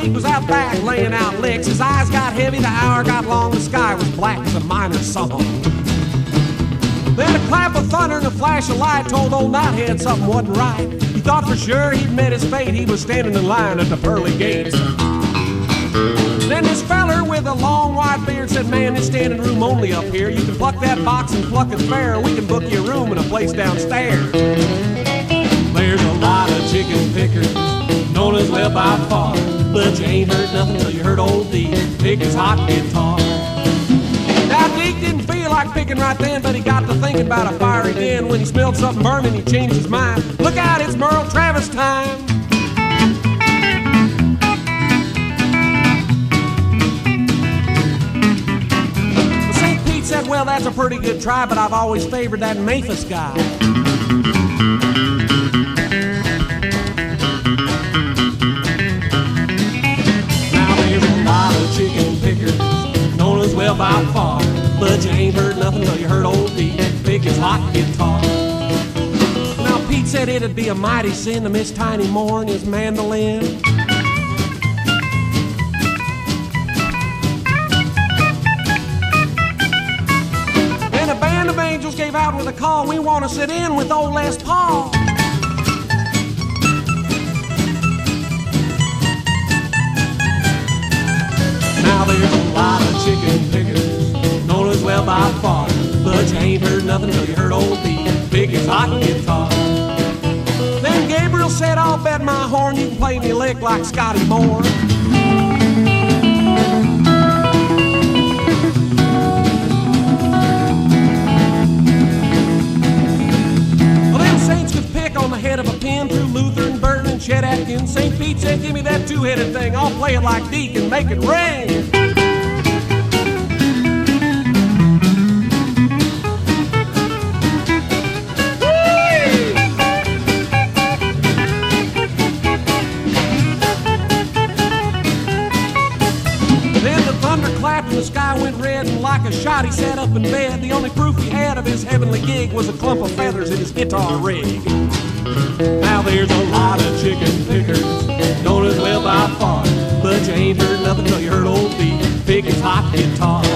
Pete was out back laying out licks. His eyes got heavy, the hour got long, the sky was black as a miner's song. Then a clap of thunder and a flash of light told old Knothead something wasn't right. He thought for sure he'd met his fate. He was standing in line at the pearly gates. Then this feller with a long white beard said, man, it's standing room only up here. You can pluck that box and pluck it fair. We can book you a room in a place downstairs. There's a lot of chicken pickers, known as well by far, but you ain't heard nothing till you heard old Deke pick his hot guitar. Now Deke didn't feel like picking right then, but he got to thinking about a fiery den. When he smelled something burning, he changed his mind. Look out, it's Merle Travis time. Well, St. Pete said, well, that's a pretty good try, but I've always favored that Memphis guy. Chicken pickers, known as well by far, but you ain't heard nothing till you heard old Deke pick his hot guitar. Now Pete said it'd be a mighty sin to miss Tiny Moore and his mandolin. Then a band of angels gave out with a call, we want to sit in with old Les Paul. Now there's a lot of chicken pickers, known as well by far, but you ain't heard nothing till you heard old Deke pick his hot guitar. Then Gabriel said, I'll bet my horn you can play me a lick like Scotty Moore. Well, them saints could pick on the head of a pin through Luther and Burton and Chet Atkins. St. Pete said, give me that two-headed thing, I'll play it like Deke and make it ring. Then the thunder clapped and the sky went red, and like a shot he sat up in bed. The only proof he had of his heavenly gig was a clump of feathers in his guitar rig. Now there's a lot of chicken pickers, known as well by far, but you ain't heard nothing till you heard old Deke pick his hot guitar.